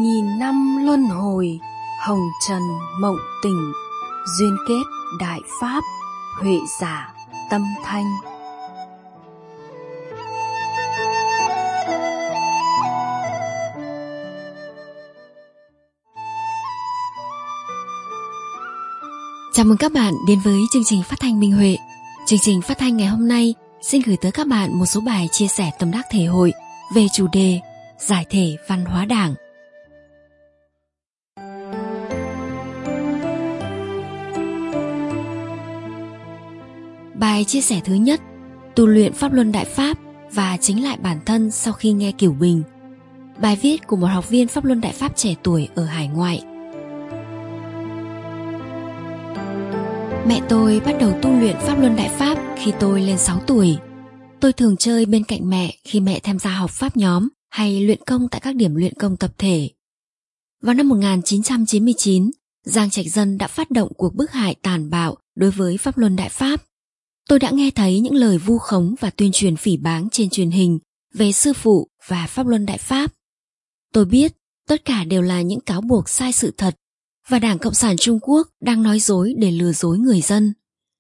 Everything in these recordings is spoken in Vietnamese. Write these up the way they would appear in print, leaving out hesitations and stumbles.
nghìn năm luân hồi, hồng trần mộng tình, duyên kết đại pháp, huệ giả tâm thanh. Chào mừng các bạn đến với chương trình phát thanh Minh Huệ. Chương trình phát thanh ngày hôm nay xin gửi tới các bạn một số bài chia sẻ tâm đắc thể hội về chủ đề giải thể văn hóa Đảng. Bài chia sẻ thứ nhất: tu luyện pháp luân đại pháp và chính lại bản thân sau khi nghe cửu bình. Bài viết của một học viên pháp luân đại pháp trẻ tuổi ở hải ngoại. Mẹ tôi bắt đầu tu luyện pháp luân đại pháp khi tôi lên 6 tuổi. Tôi thường chơi bên cạnh mẹ khi mẹ tham gia học pháp nhóm hay luyện công tại các điểm luyện công tập thể. Vào năm 1999, Giang Trạch Dân đã phát động cuộc bức hại tàn bạo đối với pháp luân đại pháp. Tôi đã nghe thấy những lời vu khống và tuyên truyền phỉ báng trên truyền hình về sư phụ và pháp luân đại pháp. Tôi biết tất cả đều là những cáo buộc sai sự thật và Đảng Cộng sản Trung Quốc đang nói dối để lừa dối người dân.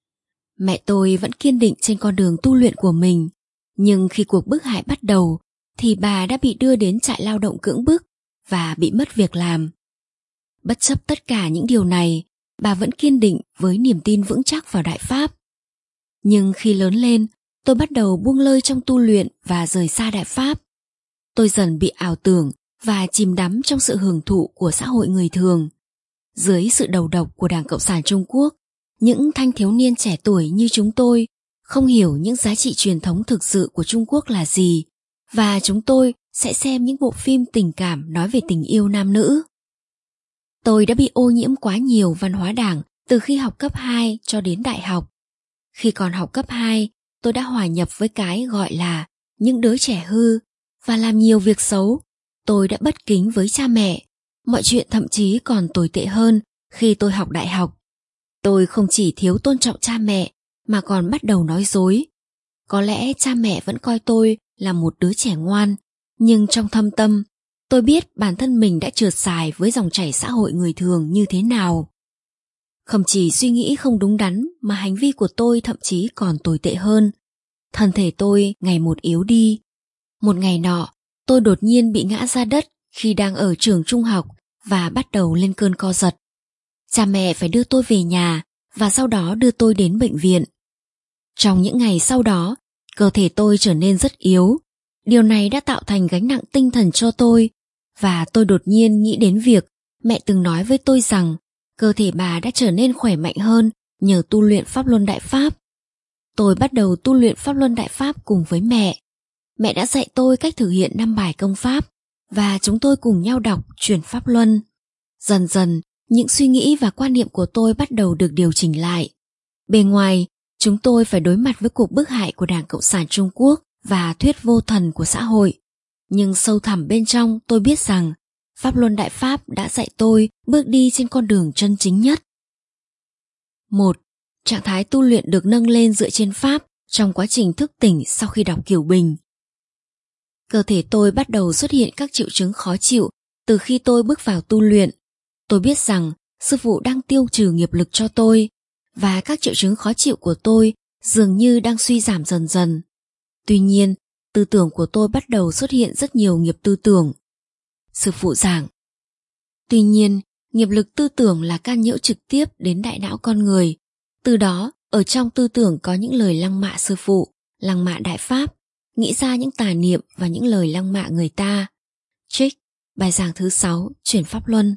Mẹ tôi vẫn kiên định trên con đường tu luyện của mình, nhưng khi cuộc bức hại bắt đầu thì bà đã bị đưa đến trại lao động cưỡng bức và bị mất việc làm. Bất chấp tất cả những điều này, bà vẫn kiên định với niềm tin vững chắc vào đại pháp. Nhưng khi lớn lên, tôi bắt đầu buông lơi trong tu luyện và rời xa đại pháp. Tôi dần bị ảo tưởng và chìm đắm trong sự hưởng thụ của xã hội người thường. Dưới sự đầu độc của Đảng Cộng sản Trung Quốc, những thanh thiếu niên trẻ tuổi như chúng tôi không hiểu những giá trị truyền thống thực sự của Trung Quốc là gì, và chúng tôi sẽ xem những bộ phim tình cảm nói về tình yêu nam nữ. Tôi đã bị ô nhiễm quá nhiều văn hóa Đảng từ khi học cấp 2 cho đến đại học. Khi còn học cấp 2, tôi đã hòa nhập với cái gọi là những đứa trẻ hư và làm nhiều việc xấu. Tôi đã bất kính với cha mẹ. Mọi chuyện thậm chí còn tồi tệ hơn khi tôi học đại học. Tôi không chỉ thiếu tôn trọng cha mẹ mà còn bắt đầu nói dối. Có lẽ cha mẹ vẫn coi tôi là một đứa trẻ ngoan, nhưng trong thâm tâm, tôi biết bản thân mình đã trượt dài với dòng chảy xã hội người thường như thế nào. Không chỉ suy nghĩ không đúng đắn mà hành vi của tôi thậm chí còn tồi tệ hơn. Thân thể tôi ngày một yếu đi. Một ngày nọ, tôi đột nhiên bị ngã ra đất khi đang ở trường trung học và bắt đầu lên cơn co giật. Cha mẹ phải đưa tôi về nhà và sau đó đưa tôi đến bệnh viện. Trong những ngày sau đó, cơ thể tôi trở nên rất yếu. Điều này đã tạo thành gánh nặng tinh thần cho tôi, và tôi đột nhiên nghĩ đến việc mẹ từng nói với tôi rằng cơ thể bà đã trở nên khỏe mạnh hơn nhờ tu luyện pháp luân đại pháp. Tôi bắt đầu tu luyện pháp luân đại pháp cùng với mẹ. Mẹ đã dạy tôi cách thực hiện 5 bài công pháp và chúng tôi cùng nhau đọc truyền pháp luân. Dần dần, những suy nghĩ và quan niệm của tôi bắt đầu được điều chỉnh lại. Bề ngoài, chúng tôi phải đối mặt với cuộc bức hại của Đảng Cộng sản Trung Quốc và thuyết vô thần của xã hội. Nhưng sâu thẳm bên trong tôi biết rằng pháp luân đại pháp đã dạy tôi bước đi trên con đường chân chính nhất. 1. Trạng thái tu luyện được nâng lên dựa trên pháp trong quá trình thức tỉnh sau khi đọc cửu bình. Cơ thể tôi bắt đầu xuất hiện các triệu chứng khó chịu từ khi tôi bước vào tu luyện. Tôi biết rằng sư phụ đang tiêu trừ nghiệp lực cho tôi, và các triệu chứng khó chịu của tôi dường như đang suy giảm dần dần. Tuy nhiên, tư tưởng của tôi bắt đầu xuất hiện rất nhiều nghiệp tư tưởng. Sư phụ giảng. Tuy nhiên, nghiệp lực tư tưởng là can nhiễu trực tiếp đến đại não con người. Từ đó, ở trong tư tưởng có những lời lăng mạ sư phụ, lăng mạ đại pháp, nghĩ ra những tà niệm và những lời lăng mạ người ta. Trích, bài giảng thứ 6, chuyển pháp luân.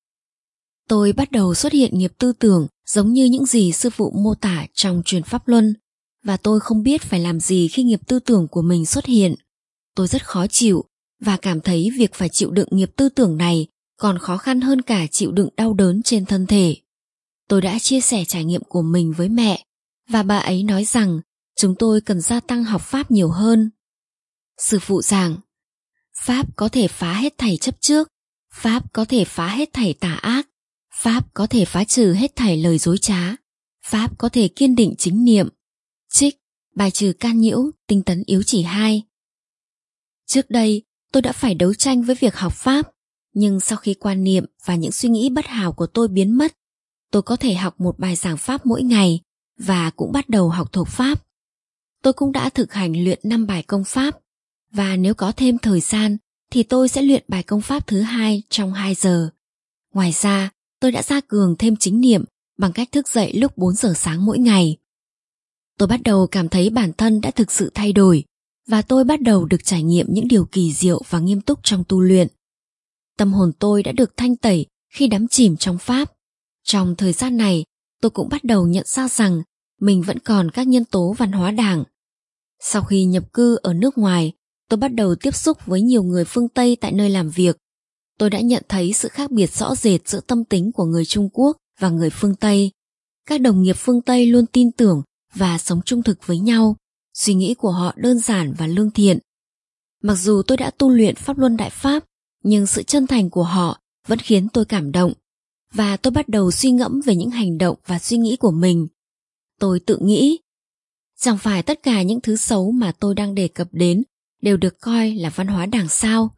Tôi bắt đầu xuất hiện nghiệp tư tưởng giống như những gì sư phụ mô tả trong truyền pháp luân, và tôi không biết phải làm gì khi nghiệp tư tưởng của mình xuất hiện. Tôi rất khó chịu và cảm thấy việc phải chịu đựng nghiệp tư tưởng này còn khó khăn hơn cả chịu đựng đau đớn trên thân thể. Tôi đã chia sẻ trải nghiệm của mình với mẹ, và bà ấy nói rằng chúng tôi cần gia tăng học pháp nhiều hơn. Sư phụ giảng, pháp có thể phá hết thảy chấp trước, pháp có thể phá hết thảy tà ác, pháp có thể phá trừ hết thảy lời dối trá, pháp có thể kiên định chính niệm. Trích, bài trừ can nhiễu, tinh tấn yếu chỉ 2. Trước đây, tôi đã phải đấu tranh với việc học pháp. Nhưng sau khi quan niệm và những suy nghĩ bất hảo của tôi biến mất, tôi có thể học một bài giảng Pháp mỗi ngày và cũng bắt đầu học thuộc Pháp. Tôi cũng đã thực hành luyện 5 bài công Pháp, và nếu có thêm thời gian thì tôi sẽ luyện bài công Pháp thứ 2 trong 2 giờ. Ngoài ra, tôi đã gia cường thêm chính niệm bằng cách thức dậy lúc 4 giờ sáng mỗi ngày. Tôi bắt đầu cảm thấy bản thân đã thực sự thay đổi, và tôi bắt đầu được trải nghiệm những điều kỳ diệu và nghiêm túc trong tu luyện. Tâm hồn tôi đã được thanh tẩy khi đắm chìm trong Pháp. Trong thời gian này, tôi cũng bắt đầu nhận ra rằng mình vẫn còn các nhân tố văn hóa Đảng. Sau khi nhập cư ở nước ngoài, tôi bắt đầu tiếp xúc với nhiều người phương Tây tại nơi làm việc. Tôi đã nhận thấy sự khác biệt rõ rệt giữa tâm tính của người Trung Quốc và người phương Tây. Các đồng nghiệp phương Tây luôn tin tưởng và sống trung thực với nhau. Suy nghĩ của họ đơn giản và lương thiện. Mặc dù tôi đã tu luyện Pháp Luân Đại Pháp, nhưng sự chân thành của họ vẫn khiến tôi cảm động, và tôi bắt đầu suy ngẫm về những hành động và suy nghĩ của mình. Tôi tự nghĩ, chẳng phải tất cả những thứ xấu mà tôi đang đề cập đến đều được coi là văn hóa Đảng sao?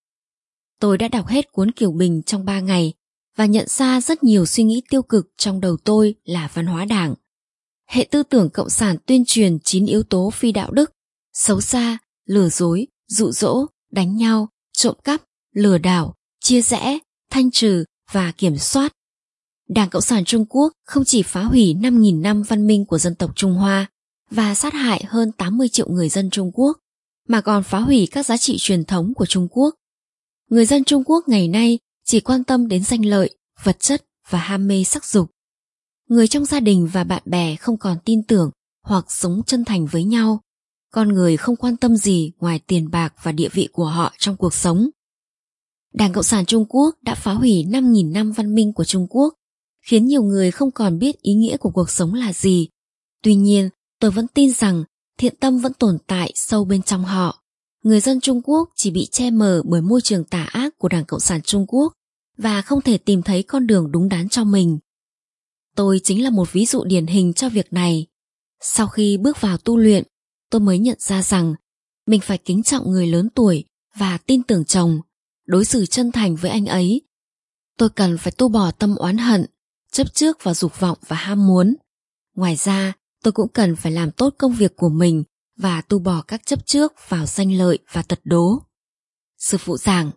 Tôi đã đọc hết cuốn Kiều Bình trong 3 ngày và nhận ra rất nhiều suy nghĩ tiêu cực trong đầu tôi là văn hóa Đảng. Hệ tư tưởng cộng sản tuyên truyền 9 yếu tố phi đạo đức: xấu xa, lừa dối, dụ dỗ, đánh nhau, trộm cắp, lừa đảo, chia rẽ, thanh trừ và kiểm soát. Đảng Cộng sản Trung Quốc không chỉ phá hủy 5.000 năm văn minh của dân tộc Trung Hoa và sát hại hơn 80 triệu người dân Trung Quốc, mà còn phá hủy các giá trị truyền thống của Trung Quốc. Người dân Trung Quốc ngày nay chỉ quan tâm đến danh lợi, vật chất và ham mê sắc dục. Người trong gia đình và bạn bè không còn tin tưởng hoặc sống chân thành với nhau. Con người không quan tâm gì ngoài tiền bạc và địa vị của họ trong cuộc sống. Đảng Cộng sản Trung Quốc đã phá hủy 5.000 năm văn minh của Trung Quốc, khiến nhiều người không còn biết ý nghĩa của cuộc sống là gì. Tuy nhiên, tôi vẫn tin rằng thiện tâm vẫn tồn tại sâu bên trong họ. Người dân Trung Quốc chỉ bị che mờ bởi môi trường tà ác của Đảng Cộng sản Trung Quốc và không thể tìm thấy con đường đúng đắn cho mình. Tôi chính là một ví dụ điển hình cho việc này. Sau khi bước vào tu luyện, tôi mới nhận ra rằng mình phải kính trọng người lớn tuổi và tin tưởng chồng, đối xử chân thành với anh ấy. Tôi cần phải tu bỏ tâm oán hận, chấp trước vào dục vọng và ham muốn. Ngoài ra, tôi cũng cần phải làm tốt công việc của mình và tu bỏ các chấp trước vào danh lợi và tật đố. Sư phụ giảng,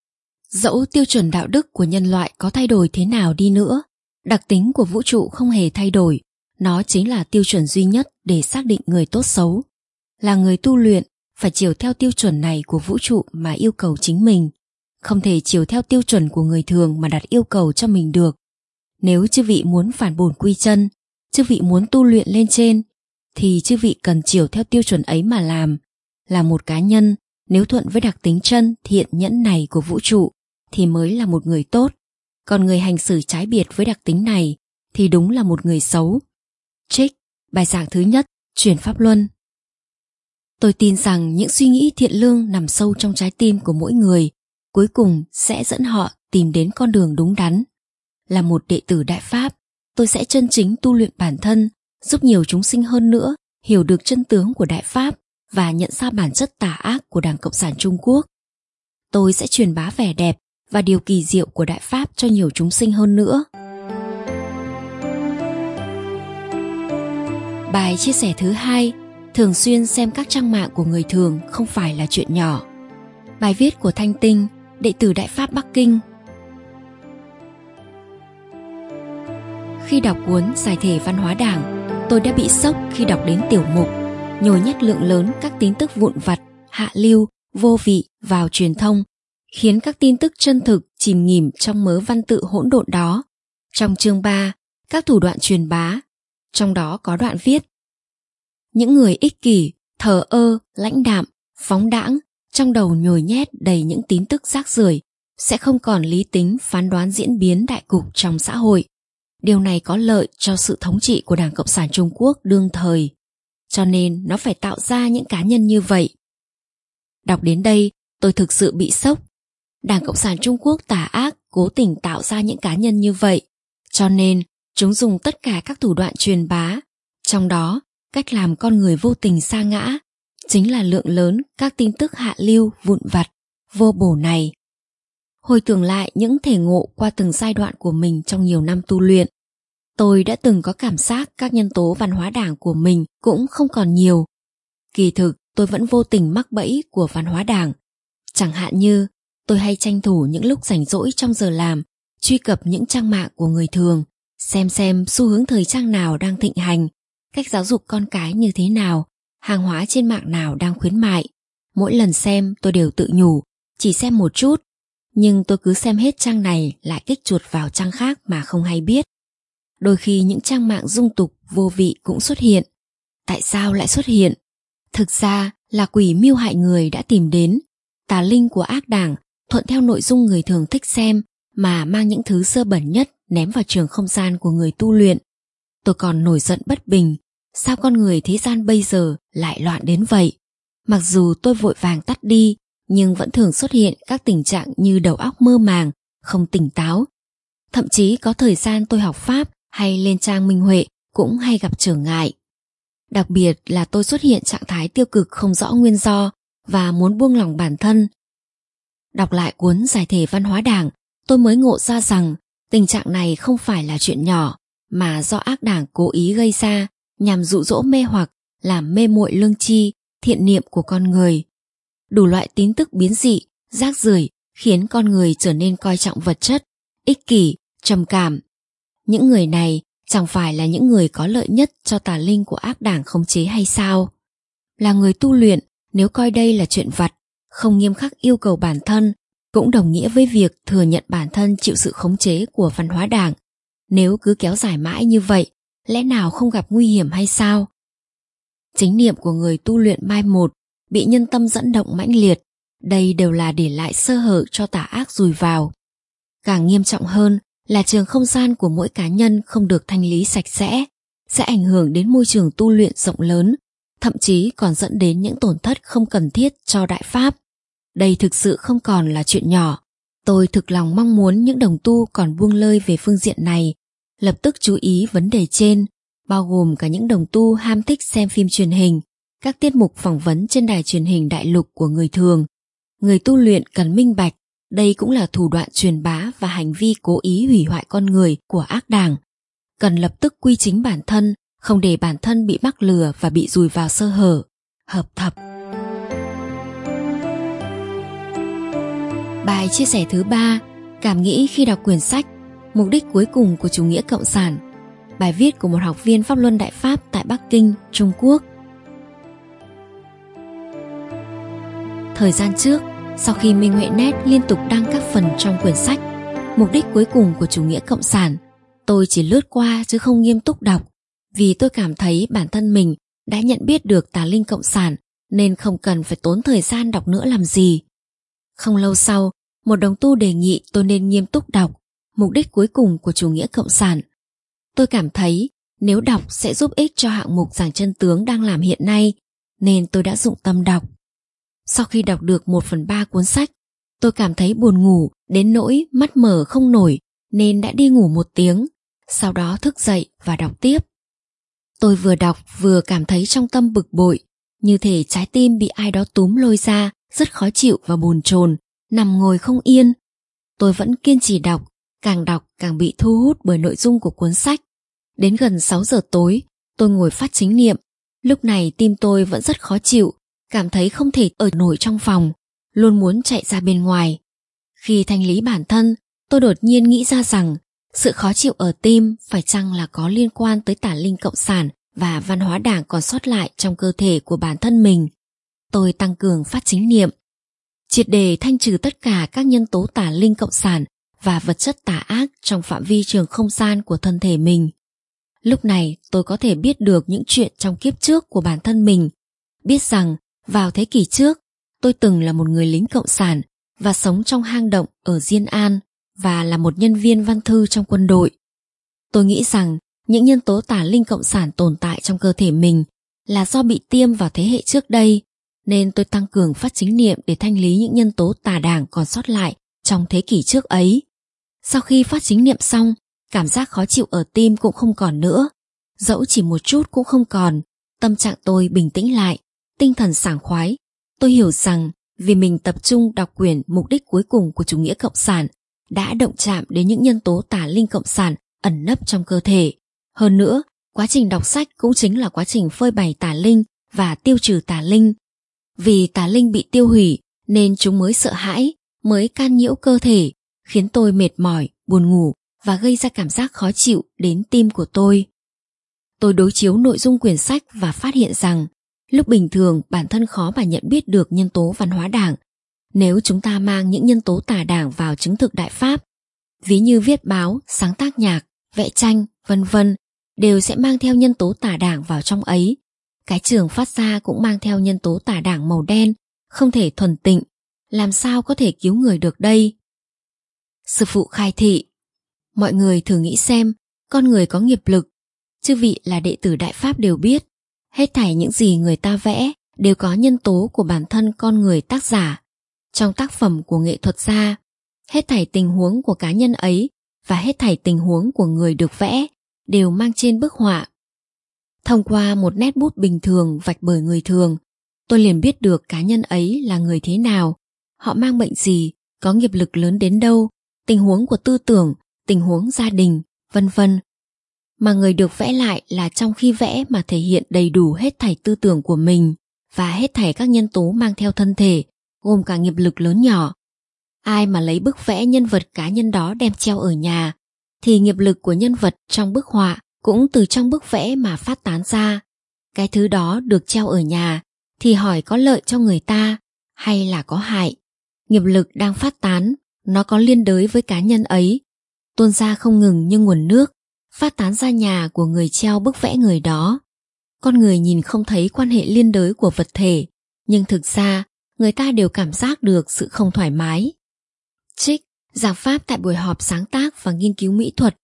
dẫu tiêu chuẩn đạo đức của nhân loại có thay đổi thế nào đi nữa, đặc tính của vũ trụ không hề thay đổi. Nó chính là tiêu chuẩn duy nhất để xác định người tốt xấu. Là người tu luyện, phải chiều theo tiêu chuẩn này của vũ trụ mà yêu cầu chính mình. Không thể chiều theo tiêu chuẩn của người thường mà đặt yêu cầu cho mình được. Nếu chư vị muốn phản bổn quy chân, chư vị muốn tu luyện lên trên, thì chư vị cần chiều theo tiêu chuẩn ấy mà làm. Là một cá nhân, nếu thuận với đặc tính chân thiện nhẫn này của vũ trụ, thì mới là một người tốt. Còn người hành xử trái biệt với đặc tính này thì đúng là một người xấu. Trích bài giảng thứ nhất, Truyền Pháp Luân. Tôi tin rằng những suy nghĩ thiện lương nằm sâu trong trái tim của mỗi người cuối cùng sẽ dẫn họ tìm đến con đường đúng đắn. Là một đệ tử Đại Pháp, tôi sẽ chân chính tu luyện bản thân, giúp nhiều chúng sinh hơn nữa hiểu được chân tướng của Đại Pháp và nhận ra bản chất tà ác của Đảng Cộng sản Trung Quốc. Tôi sẽ truyền bá vẻ đẹp và điều kỳ diệu của Đại Pháp cho nhiều chúng sinh hơn nữa. Bài chia sẻ thứ 2, thường xuyên xem các trang mạng của người thường không phải là chuyện nhỏ. Bài viết của Thanh Tinh, đệ tử Đại Pháp Bắc Kinh. Khi đọc cuốn Giải thể văn hóa Đảng, tôi đã bị sốc khi đọc đến tiểu mục nhồi nhét lượng lớn các tin tức vụn vặt, hạ lưu, vô vị vào truyền thông, khiến các tin tức chân thực chìm nghỉm trong mớ văn tự hỗn độn đó. Trong chương 3, các thủ đoạn truyền bá, trong đó có đoạn viết: những người ích kỷ, thờ ơ, lãnh đạm, phóng đãng, trong đầu nhồi nhét đầy những tin tức rác rưởi, sẽ không còn lý tính phán đoán diễn biến đại cục trong xã hội. Điều này có lợi cho sự thống trị của Đảng Cộng sản Trung Quốc đương thời, cho nên nó phải tạo ra những cá nhân như vậy. Đọc đến đây, tôi thực sự bị sốc. Đảng Cộng sản Trung Quốc tà ác cố tình tạo ra những cá nhân như vậy, cho nên chúng dùng tất cả các thủ đoạn truyền bá, trong đó cách làm con người vô tình sa ngã chính là lượng lớn các tin tức hạ lưu vụn vặt, vô bổ này. hồi tưởng lại những thể ngộ qua từng giai đoạn của mình trong nhiều năm tu luyện. Tôi đã từng có cảm giác các nhân tố văn hóa đảng của mình cũng không còn nhiều. Kỳ thực tôi vẫn vô tình mắc bẫy của văn hóa đảng. Chẳng hạn như tôi hay tranh thủ những lúc rảnh rỗi trong giờ làm, truy cập những trang mạng của người thường, xem xu hướng thời trang nào đang thịnh hành, cách giáo dục con cái như thế nào, hàng hóa trên mạng nào đang khuyến mại. Mỗi lần xem tôi đều tự nhủ, chỉ xem một chút, nhưng tôi cứ xem hết trang này lại kích chuột vào trang khác mà không hay biết. Đôi khi những trang mạng dung tục vô vị cũng xuất hiện. Tại sao lại xuất hiện? Thực ra là quỷ mưu hại người đã tìm đến. Tà linh của ác đảng thuận theo nội dung người thường thích xem mà mang những thứ dơ bẩn nhất ném vào trường không gian của người tu luyện. Tôi còn nổi giận bất bình, sao con người thế gian bây giờ lại loạn đến vậy? Mặc dù tôi vội vàng tắt đi, nhưng vẫn thường xuất hiện các tình trạng như đầu óc mơ màng, không tỉnh táo. Thậm chí có thời gian tôi học Pháp hay lên trang Minh Huệ cũng hay gặp trở ngại. Đặc biệt là tôi xuất hiện trạng thái tiêu cực không rõ nguyên do và muốn buông lỏng bản thân. Đọc lại cuốn Giải thể văn hóa đảng, tôi mới ngộ ra rằng tình trạng này không phải là chuyện nhỏ, mà do ác đảng cố ý gây ra nhằm dụ dỗ mê hoặc, làm mê muội lương tri, thiện niệm của con người. Đủ loại tín tức biến dị, rác rưởi khiến con người trở nên coi trọng vật chất, ích kỷ, trầm cảm. Những người này chẳng phải là những người có lợi nhất cho tà linh của ác đảng khống chế hay sao? Là người tu luyện, nếu coi đây là chuyện vặt, không nghiêm khắc yêu cầu bản thân, cũng đồng nghĩa với việc thừa nhận bản thân chịu sự khống chế của văn hóa đảng. Nếu cứ kéo dài mãi như vậy, lẽ nào không gặp nguy hiểm hay sao? Chính niệm của người tu luyện mai một, bị nhân tâm dẫn động mãnh liệt, đây đều là để lại sơ hở cho tà ác dùi vào. Càng nghiêm trọng hơn là trường không gian của mỗi cá nhân không được thanh lý sạch sẽ ảnh hưởng đến môi trường tu luyện rộng lớn, thậm chí còn dẫn đến những tổn thất không cần thiết cho Đại Pháp. Đây thực sự không còn là chuyện nhỏ. Tôi thực lòng mong muốn những đồng tu còn buông lơi về phương diện này lập tức chú ý vấn đề trên, bao gồm cả những đồng tu ham thích xem phim truyền hình, các tiết mục phỏng vấn trên đài truyền hình đại lục của người thường. Người tu luyện cần minh bạch, đây cũng là thủ đoạn truyền bá và hành vi cố ý hủy hoại con người của ác đảng. Cần lập tức quy chính bản thân, không để bản thân bị mắc lừa và bị dùi vào sơ hở. Hợp thập. Bài chia sẻ thứ 3, cảm nghĩ khi đọc quyển sách Mục đích cuối cùng của chủ nghĩa cộng sản. Bài viết của một học viên Pháp Luân Đại Pháp tại Bắc Kinh, Trung Quốc. Thời gian trước, sau khi Minh Huệ Net liên tục đăng các phần trong quyển sách Mục đích cuối cùng của chủ nghĩa cộng sản, tôi chỉ lướt qua chứ không nghiêm túc đọc, vì tôi cảm thấy bản thân mình đã nhận biết được tà linh cộng sản nên không cần phải tốn thời gian đọc nữa làm gì. Không lâu sau, một đồng tu đề nghị tôi nên nghiêm túc đọc Mục đích cuối cùng của chủ nghĩa cộng sản. Tôi cảm thấy nếu đọc sẽ giúp ích cho hạng mục giảng chân tướng đang làm hiện nay, nên tôi đã dụng tâm đọc. Sau khi đọc được 1/3 cuốn sách, tôi cảm thấy buồn ngủ đến nỗi mắt mở không nổi nên đã đi ngủ 1 tiếng, sau đó thức dậy và đọc tiếp. Tôi vừa đọc vừa cảm thấy trong tâm bực bội, như thể trái tim bị ai đó túm lôi ra, rất khó chịu và bồn chồn, nằm ngồi không yên. Tôi vẫn kiên trì đọc càng bị thu hút bởi nội dung của cuốn sách. Đến gần 6 giờ tối, tôi ngồi phát chính niệm. Lúc này tim tôi vẫn rất khó chịu, cảm thấy không thể ở nổi trong phòng, luôn muốn chạy ra bên ngoài. Khi thanh lý bản thân, tôi đột nhiên nghĩ ra rằng sự khó chịu ở tim phải chăng là có liên quan tới tà linh cộng sản và văn hóa đảng còn sót lại trong cơ thể của bản thân mình. Tôi tăng cường phát chính niệm, triệt để thanh trừ tất cả các nhân tố tà linh cộng sản và vật chất tà ác trong phạm vi trường không gian của thân thể mình. Lúc này tôi có thể biết được những chuyện trong kiếp trước của bản thân mình, biết rằng vào thế kỷ trước tôi từng là một người lính cộng sản và sống trong hang động ở Diên An và là một nhân viên văn thư trong quân đội. Tôi nghĩ rằng những nhân tố tà linh cộng sản tồn tại trong cơ thể mình là do bị tiêm vào thế hệ trước đây, nên tôi tăng cường phát chính niệm để thanh lý những nhân tố tà đảng còn sót lại trong thế kỷ trước ấy. Sau khi phát chính niệm xong, cảm giác khó chịu ở tim cũng không còn nữa, dẫu chỉ một chút cũng không còn. Tâm trạng tôi bình tĩnh lại, tinh thần sảng khoái. Tôi hiểu rằng vì mình tập trung đọc quyển Mục đích cuối cùng của chủ nghĩa cộng sản đã động chạm đến những nhân tố tà linh cộng sản ẩn nấp trong cơ thể. Hơn nữa, quá trình đọc sách cũng chính là quá trình phơi bày tà linh và tiêu trừ tà linh. Vì tà linh bị tiêu hủy nên chúng mới sợ hãi, mới can nhiễu cơ thể, khiến tôi mệt mỏi, buồn ngủ và gây ra cảm giác khó chịu đến tim của tôi. Tôi đối chiếu nội dung quyển sách và phát hiện rằng lúc bình thường bản thân khó mà nhận biết được nhân tố văn hóa đảng. Nếu chúng ta mang những nhân tố tà đảng vào chứng thực đại pháp, ví như viết báo, sáng tác nhạc, vẽ tranh, vân vân, đều sẽ mang theo nhân tố tà đảng vào trong ấy. Cái trường phát ra cũng mang theo nhân tố tà đảng màu đen, không thể thuần tịnh, làm sao có thể cứu người được đây? Sư phụ khai thị: mọi người thử nghĩ xem, con người có nghiệp lực. Chư vị là đệ tử Đại Pháp đều biết, hết thảy những gì người ta vẽ đều có nhân tố của bản thân con người tác giả. Trong tác phẩm của nghệ thuật gia, hết thảy tình huống của cá nhân ấy và hết thảy tình huống của người được vẽ đều mang trên bức họa. Thông qua một nét bút bình thường vạch bởi người thường, tôi liền biết được cá nhân ấy là người thế nào, họ mang bệnh gì, có nghiệp lực lớn đến đâu, tình huống của tư tưởng, tình huống gia đình, vân vân. Mà người được vẽ lại là trong khi vẽ mà thể hiện đầy đủ hết thảy tư tưởng của mình và hết thảy các nhân tố mang theo thân thể, gồm cả nghiệp lực lớn nhỏ. Ai mà lấy bức vẽ nhân vật cá nhân đó đem treo ở nhà, thì nghiệp lực của nhân vật trong bức họa cũng từ trong bức vẽ mà phát tán ra. Cái thứ đó được treo ở nhà thì hỏi có lợi cho người ta hay là có hại. Nghiệp lực đang phát tán, nó có liên đới với cá nhân ấy, tuôn ra không ngừng như nguồn nước, phát tán ra nhà của người treo bức vẽ người đó. Con người nhìn không thấy quan hệ liên đới của vật thể, nhưng thực ra người ta đều cảm giác được sự không thoải mái. Trích giảng pháp tại buổi họp sáng tác và nghiên cứu mỹ thuật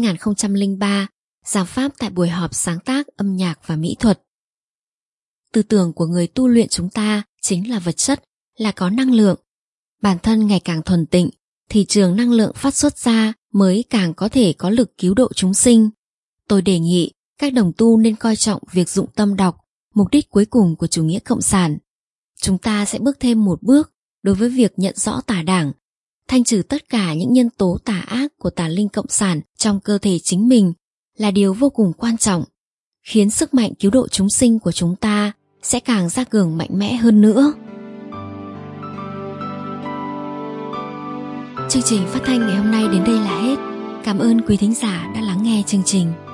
2003, giảng pháp tại buổi họp sáng tác âm nhạc và mỹ thuật. Tư tưởng của người tu luyện chúng ta chính là vật chất, là có năng lượng. Bản thân ngày càng thuần tịnh, thì trường năng lượng phát xuất ra mới càng có thể có lực cứu độ chúng sinh. Tôi đề nghị các đồng tu nên coi trọng việc dụng tâm đọc Mục đích cuối cùng của chủ nghĩa cộng sản. Chúng ta sẽ bước thêm một bước đối với việc nhận rõ tà đảng, thanh trừ tất cả những nhân tố tà ác của tà linh cộng sản trong cơ thể chính mình là điều vô cùng quan trọng, khiến sức mạnh cứu độ chúng sinh của chúng ta sẽ càng ra cường mạnh mẽ hơn nữa. Chương trình phát thanh ngày hôm nay đến đây là hết. Cảm ơn quý thính giả đã lắng nghe chương trình.